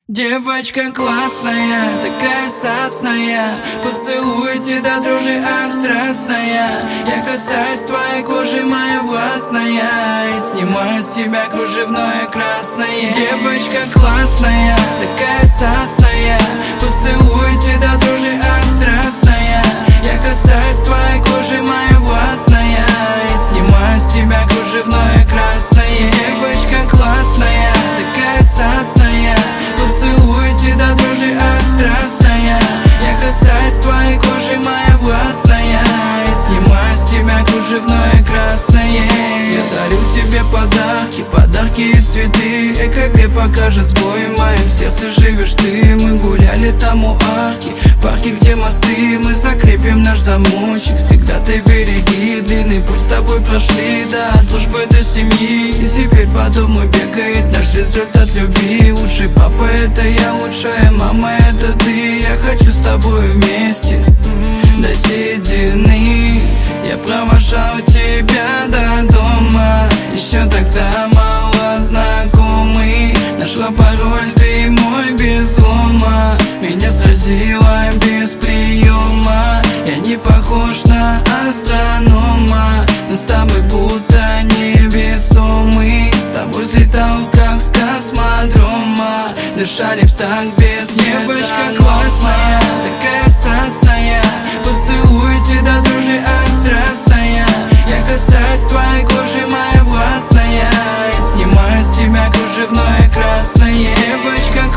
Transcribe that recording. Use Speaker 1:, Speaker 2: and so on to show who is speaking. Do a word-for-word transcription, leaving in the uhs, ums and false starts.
Speaker 1: Девочка классная, такая сасная, поцелуйте до дрожи, ах, страстная. Я касаюсь твоей кожи, моя властная, и снимаю с тебя кружевное красное. Девочка классная, такая сасная, поцелуйте до дрожи, ах, страстная. Я касаюсь твоей кожи, моя властная, и снимаю с тебя кружевное красное. Девочка классная, такая сасная, поцелуйте до дрожи, ах, страстная. Я касаюсь твоей кожи, моя властная, и снимаю с тебя кружевное красное. Я дарю тебе подарки, подарки и цветы. ЭКГ покажет сбой, в моем сердце живешь ты. Мы гуляли там у арки, в парке, где мосты. Мы закрепим наш замочек, всегда ты береги. Длинный путь с тобой прошли, да, от дружбы до семьи. И теперь по дому бегает наш результат любви. Лучший папа это я, лучшая мама это ты. Я хочу с тобой вместе до седины. Я провожал тебя до дома, еще тогда мало знакомый. Нашла пароль, ты мой без ума. Меня сразила без приема. Я не похож на астронома, но с тобой будто невесомый. С тобой слетал как с космодрома, дышали в такт без Девочка классная, такая сасная, поцелуйте до дрожи, ах, страстная. Я касаюсь твоей кожи, моя властная, и снимаю с тебя кружевное красное. Девочка